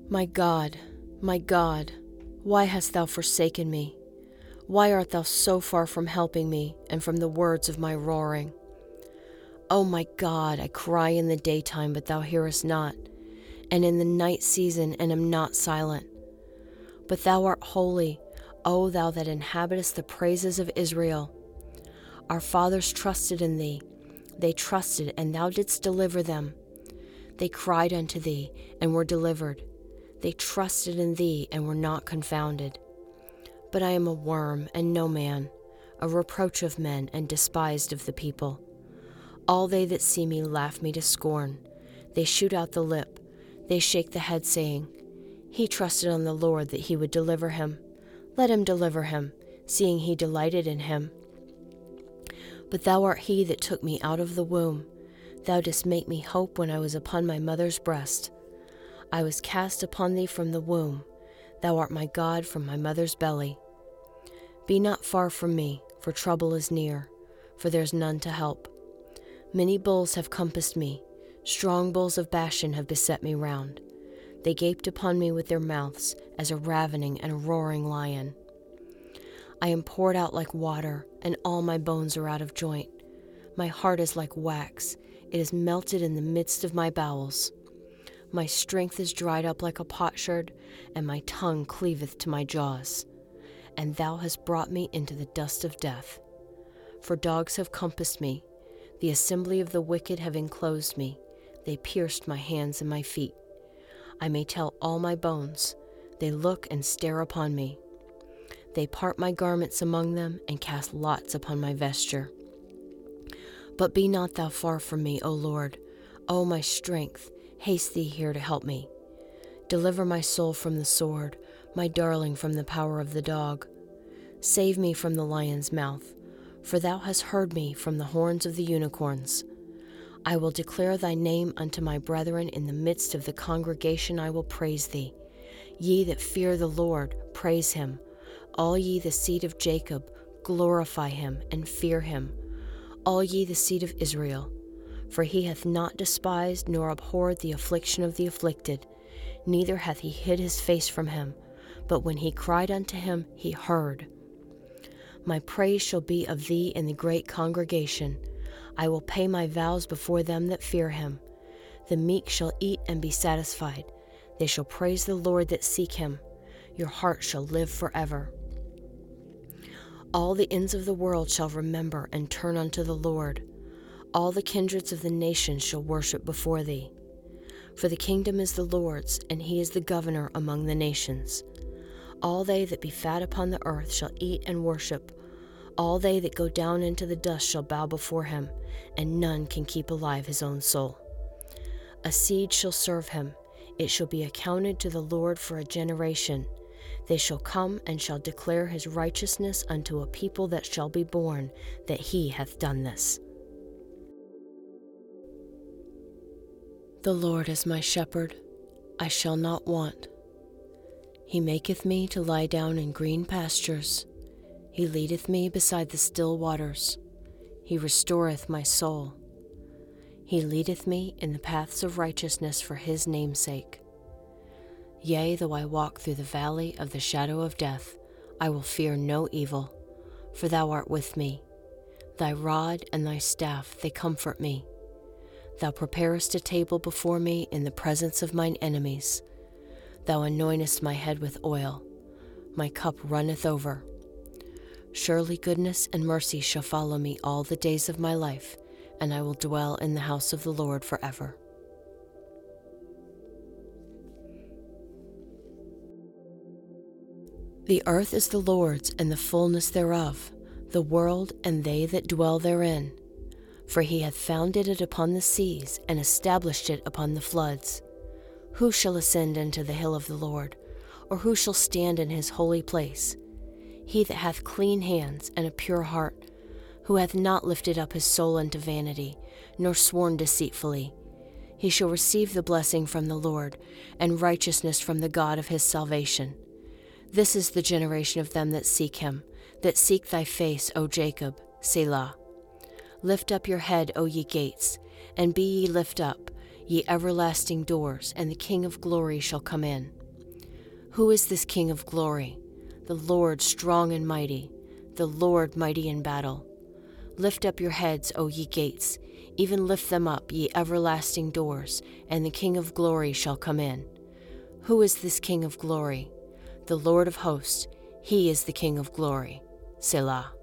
my God, why hast thou forsaken me? Why art thou so far from helping me and from the words of my roaring? O my God, I cry in the daytime, but thou hearest not, and in the night season, and am not silent. But thou art holy, O thou that inhabitest the praises of Israel. Our fathers trusted in thee. They trusted, and thou didst deliver them. They cried unto thee, and were delivered. They trusted in thee, and were not confounded. But I am a worm, and no man, a reproach of men, and despised of the people. All they that see me laugh me to scorn. They shoot out the lip. They shake the head, saying, He trusted on the Lord that he would deliver him. Let him deliver him, seeing he delighted in him. But thou art he that took me out of the womb. Thou didst make me hope when I was upon my mother's breast. I was cast upon thee from the womb. Thou art my God from my mother's belly. Be not far from me, for trouble is near, for there is none to help. Many bulls have compassed me. Strong bulls of Bashan have beset me round. They gaped upon me with their mouths, as a ravening and a roaring lion. I am poured out like water, and all my bones are out of joint. My heart is like wax. It is melted in the midst of my bowels. My strength is dried up like a potsherd, and my tongue cleaveth to my jaws. And thou hast brought me into the dust of death. For dogs have compassed me. The assembly of the wicked have enclosed me. They pierced my hands and my feet. I may tell all my bones. They look and stare upon me. They part my garments among them, and cast lots upon my vesture. But be not thou far from me, O Lord. O my strength, haste thee here to help me. Deliver my soul from the sword, my darling from the power of the dog. Save me from the lion's mouth, for thou hast heard me from the horns of the unicorns. I will declare thy name unto my brethren. In the midst of the congregation I will praise thee. Ye that fear the Lord, praise him. All ye the seed of Jacob, glorify him and fear him. All ye the seed of Israel. For he hath not despised nor abhorred the affliction of the afflicted, neither hath he hid his face from him. But when he cried unto him, he heard. My praise shall be of thee in the great congregation. I will pay my vows before them that fear him. The meek shall eat and be satisfied. They shall praise the Lord that seek him. Your heart shall live forever. All the ends of the world shall remember and turn unto the Lord. All the kindreds of the nations shall worship before thee. For the kingdom is the Lord's, and he is the governor among the nations. All they that be fat upon the earth shall eat and worship. All they that go down into the dust shall bow before him, and none can keep alive his own soul. A seed shall serve him. It shall be accounted to the Lord for a generation. They shall come and shall declare his righteousness unto a people that shall be born, that he hath done this. The Lord is my shepherd, I shall not want. He maketh me to lie down in green pastures. He leadeth me beside the still waters. He restoreth my soul. He leadeth me in the paths of righteousness for his name's sake. Yea, though I walk through the valley of the shadow of death, I will fear no evil, for thou art with me. Thy rod and thy staff, they comfort me. Thou preparest a table before me in the presence of mine enemies. Thou anointest my head with oil. My cup runneth over. Surely goodness and mercy shall follow me all the days of my life, and I will dwell in the house of the Lord forever. The earth is the Lord's, and the fullness thereof, the world and they that dwell therein. For he hath founded it upon the seas, and established it upon the floods. Who shall ascend into the hill of the Lord? Or who shall stand in his holy place? He that hath clean hands and a pure heart, who hath not lifted up his soul unto vanity, nor sworn deceitfully. He shall receive the blessing from the Lord, and righteousness from the God of his salvation. This is the generation of them that seek him, that seek thy face, O Jacob, Selah. Lift up your head, O ye gates, and be ye lift up, ye everlasting doors, and the King of glory shall come in. Who is this King of glory? The Lord strong and mighty, the Lord mighty in battle. Lift up your heads, O ye gates, even lift them up, ye everlasting doors, and the King of glory shall come in. Who is this King of glory? The Lord of hosts, he is the King of glory. Selah.